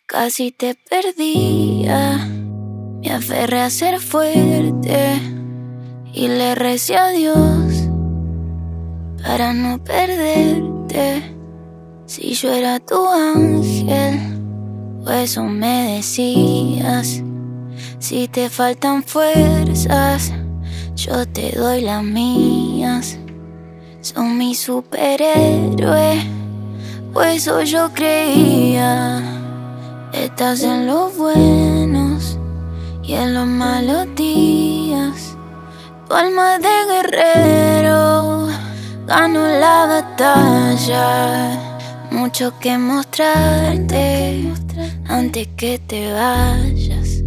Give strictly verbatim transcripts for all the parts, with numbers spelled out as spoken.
Casi te perdía, me aferré a ser fuerte y le recé a Dios para no perderte. Si yo era tu ángel, o eso me decías. Si te faltan fuerzas, yo te doy las mías. Son mi superhéroe, pues eso yo creía. Estás en los buenos y en los malos días. Tu alma de guerrero ganó la batalla. Mucho que mostrarte antes que te vayas.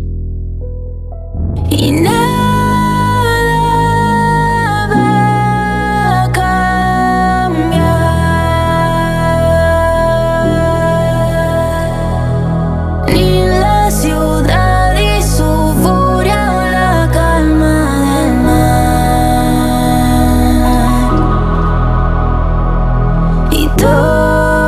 Y nada va a cambiar, ni la ciudad y su furia o la calma del mar. Y todo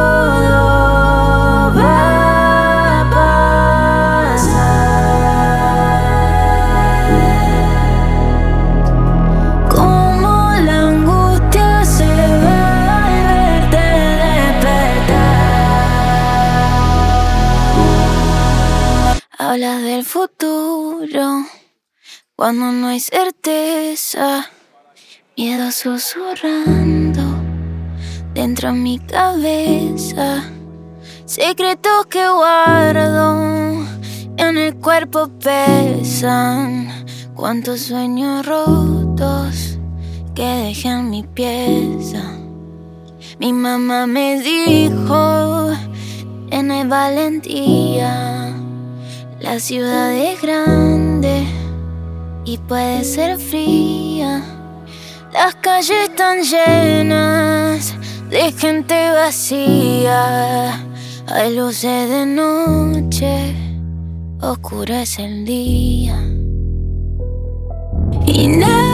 hablas del futuro cuando no hay certeza, miedo susurrando dentro de mi cabeza, secretos que guardo en el cuerpo pesan, cuántos sueños rotos que dejé en mi pieza. Mi mamá me dijo, tiene valentía. La ciudad es grande y puede ser fría. Las calles están llenas de gente vacía. Hay luces de noche, oscurece el día. Y nada